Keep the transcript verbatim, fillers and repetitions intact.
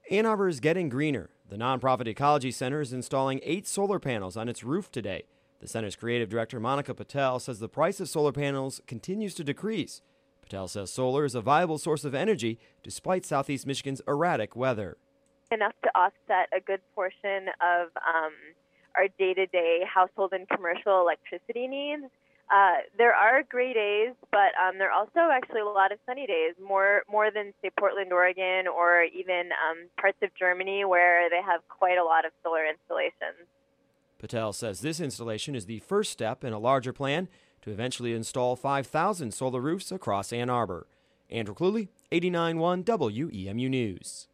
Ann Arbor is getting greener. The nonprofit Ecology Center is installing eight solar panels on its roof today. The center's creative director, Monica Patel, says the price of solar panels continues to decrease. Patel says solar is a viable source of energy despite Southeast Michigan's erratic weather. Enough to offset a good portion of um, our day-to-day household and commercial electricity needs. Uh, there are gray days, but um, there are also actually a lot of sunny days, more more than, say, Portland, Oregon, or even um, parts of Germany where they have quite a lot of solar installations. Patel says this installation is the first step in a larger plan to eventually install five thousand solar roofs across Ann Arbor. Andrew Cluley, eighty-nine point one W E M U News.